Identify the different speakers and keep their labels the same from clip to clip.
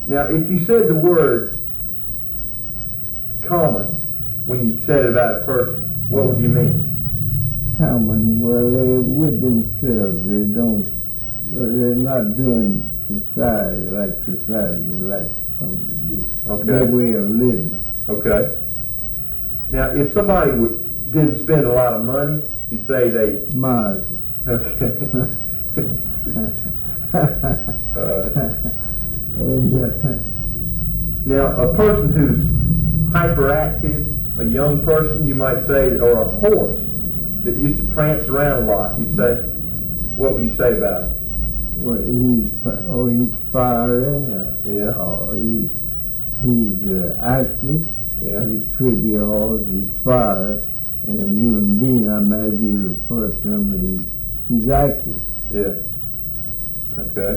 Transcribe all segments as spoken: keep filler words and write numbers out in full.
Speaker 1: Now, if you said the word common when you said it about a person, what would you mean?
Speaker 2: Common, well, they're with themselves. They don't, they're not doing society like society would like them to do.
Speaker 1: Okay.
Speaker 2: Their way of living.
Speaker 1: Okay. Now, if somebody would, didn't spend a lot of money, you say they...
Speaker 2: Miser.
Speaker 1: Okay. uh, now, a person who's hyperactive, a young person, you might say, or a horse that used to prance around a lot, you say, what would you say about it?
Speaker 2: Well, he's, oh, he's fiery. Uh,
Speaker 1: Yeah.
Speaker 2: Oh, he, he's uh, active.
Speaker 1: Yeah.
Speaker 2: He could be a horse. He's fiery. And a human being, I imagine you refer to him, and he, he's active.
Speaker 1: Yeah. Okay.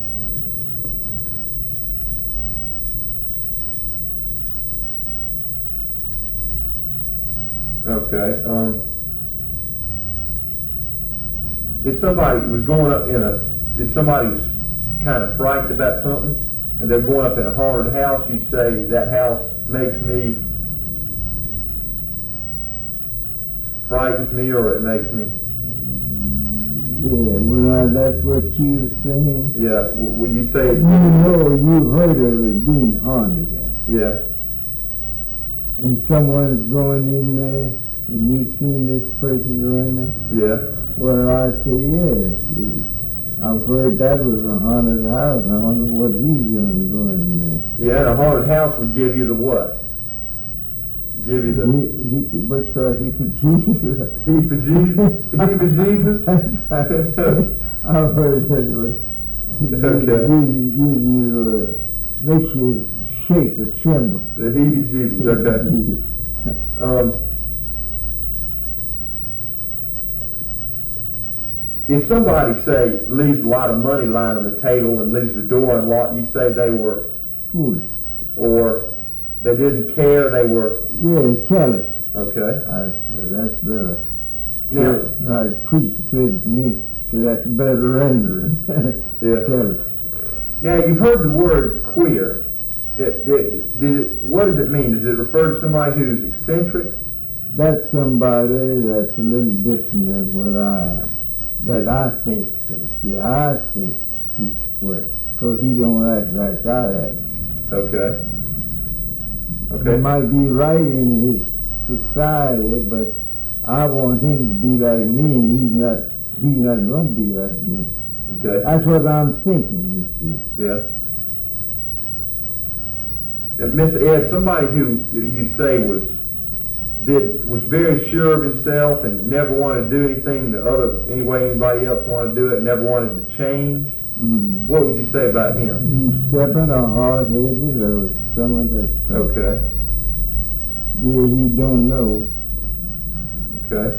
Speaker 1: Okay. Um, if somebody was going up in a, if somebody was kind of frightened about something, and they're going up in a haunted house, you'd say that house makes me, frightens me, or it makes me.
Speaker 2: Yeah, well, uh, that's what you were saying.
Speaker 1: Yeah. Well, you'd say.
Speaker 2: You know, you've heard of it being haunted. Uh,
Speaker 1: Yeah.
Speaker 2: and someone's going in there, and you've seen this person go in there?
Speaker 1: Yeah.
Speaker 2: Well, I say yes. I've heard that was a haunted house. I don't know what he's doing going in there.
Speaker 1: Yeah, and a haunted house would give you the what? Give you the
Speaker 2: He, he, what's called heap of Jesus?
Speaker 1: heap of Jesus? Heap of Jesus?
Speaker 2: I've heard that word.
Speaker 1: Okay.
Speaker 2: Gives you, gives you, uh, makes you shake or tremble.
Speaker 1: The heap of Jesus, okay. Um, if somebody, say, leaves a lot of money lying on the table and leaves the door unlocked, you'd say they were
Speaker 2: Foolish.
Speaker 1: or they didn't care, they were,
Speaker 2: Yeah, careless.
Speaker 1: okay.
Speaker 2: That's, that's better.
Speaker 1: Now,
Speaker 2: Like the preacher said to me, so that's better rendering.
Speaker 1: Yeah.
Speaker 2: Careless.
Speaker 1: now you've heard the word queer. It, it, did it, what does it mean? Does it refer to somebody who's eccentric?
Speaker 2: That's somebody that's a little different than what I am. That I think so. See, I think he's square. Because he don't act like I act.
Speaker 1: Okay.
Speaker 2: He
Speaker 1: Okay.
Speaker 2: might be right in his society, but I want him to be like me, and he's not, he's not going to be like me.
Speaker 1: Okay.
Speaker 2: That's what I'm thinking, you see.
Speaker 1: Yeah. Now, Mister Ed, somebody who you'd say was did was very sure of himself and never wanted to do anything the other any way anybody else wanted to do it, never wanted to change.
Speaker 2: Mm.
Speaker 1: What would you say about him?
Speaker 2: He's stubborn or hard-headed or some of that stuff.
Speaker 1: Okay.
Speaker 2: Yeah, he don't know.
Speaker 1: Okay.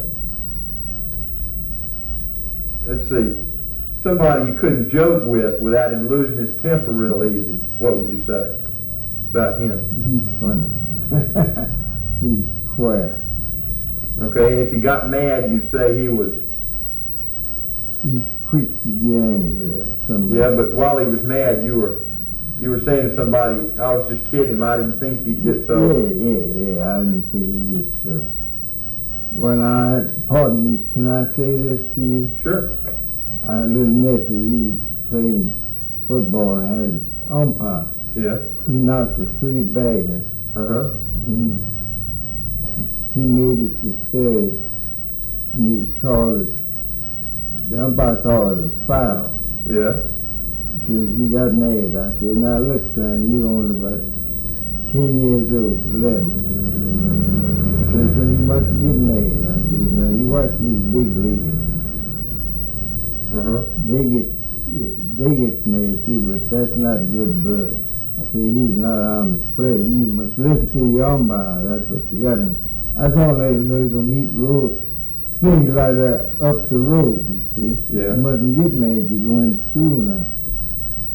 Speaker 1: Let's see. Somebody you couldn't joke with without him losing his temper real easy. What would you say about him?
Speaker 2: He's funny. He's square.
Speaker 1: Okay, and if he got mad, you'd say he was.
Speaker 2: He's quick to get angry. Somebody.
Speaker 1: Yeah, but while he was mad, you were you were saying to somebody, "I was just kidding him. I didn't think he'd get so."
Speaker 2: Yeah, yeah, yeah. I didn't think he'd get so. When I, pardon me, can I say this to you?
Speaker 1: Sure.
Speaker 2: I had a little nephew, he played football and had an umpire.
Speaker 1: Yeah.
Speaker 2: He knocked a three bagger.
Speaker 1: Uh huh.
Speaker 2: He, he made it to third, and he called it, the umpire called it a foul.
Speaker 1: Yeah.
Speaker 2: So he got mad. I said, now look, son, you only about ten years old, eleven. I said, then you must get mad. I said, now you watch these big leaguers.
Speaker 1: Uh huh.
Speaker 2: They get, they get mad too, but that's not good blood. I said, he's not on the play. You must listen to your umpire. That's what you got to. I just want to let him know you're going to meet road, things like that up the road, you see.
Speaker 1: Yeah.
Speaker 2: You mustn't get mad. You're going to school now.